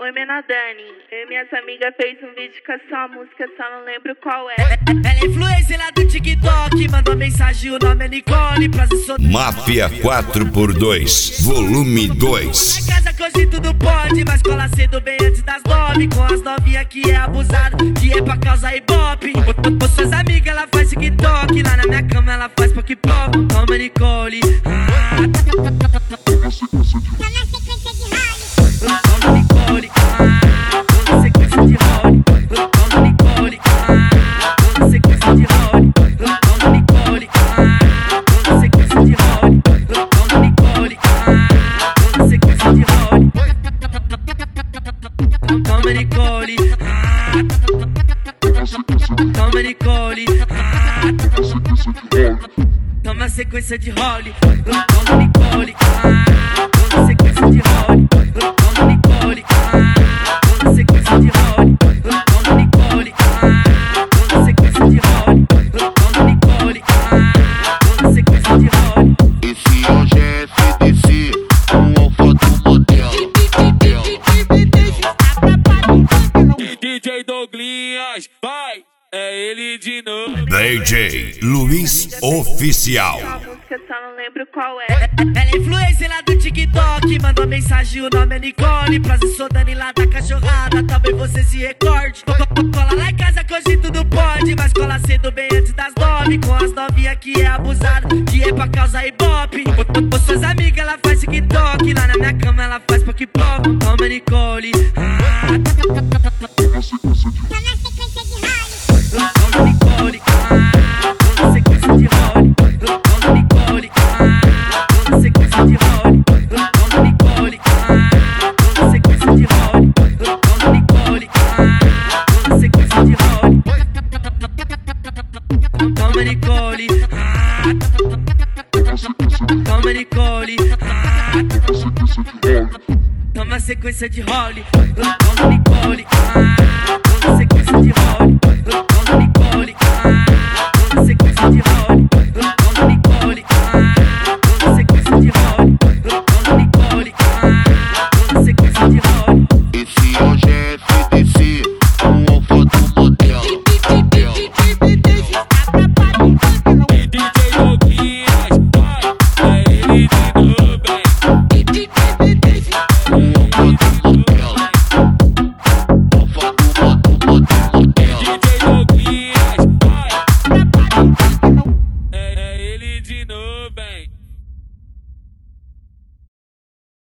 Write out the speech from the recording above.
Oi, Menor Dani. Eu e minhas amigas fez um vídeo com a sua música, só não lembro qual é. Ela é influencer lá do TikTok, mandou mensagem, o nome é Nicole. Máfia 4x2, volume 2. Na casa que hoje tudo pode, mas cola cedo bem antes das 9. Com as novinhas que é abusado, que é pra causar ibope. Com suas amigas ela faz TikTok, lá na minha cama ela faz pop-pop. Toma Nicole. Toma Nicole. Toda sequência de role. Toma Nicole. Toda sequência de role. Toma Nicole. Toda sequência de role. Toma Nicole. Toda sequência de role. Toma Nicole. Toma Nicole. Toma sequência de role. Toma Nicole. Toda sequência de role. Toma Nicole. Toda sequência de role. Toma Nicole. Toda sequência de role. Toma Nicole. Toda sequência de role. Esse hoje é FDC, o alfa do modelo. DJ Douglinhas, vai, é ele de novo. DJ Luiz Oficial. A música, só não lembro qual é. Ela é influencer lá do TikTok, mandou mensagem, o nome é Nicole. Prazer, sou Dani lá da cachorrada, talvez você se recorde. Cola lá em casa que hoje tudo pode, mas cola cedo bem antes das 9. Com as novinhas que é abusado, que é pra causar ibope. Com suas amigas ela faz TikTok, lá na minha cama ela faz pop-pop. Toma Nicole. Toma Nicole. Toda sequência de role. Toma Nicole. Toda sequência de role. Toma Nicole. Toda sequência de role. Toma Nicole. Toda sequência de role. Toma Nicole. Toma Nicole. Toma sequência de role. Toma Nicole. Toda sequência de role.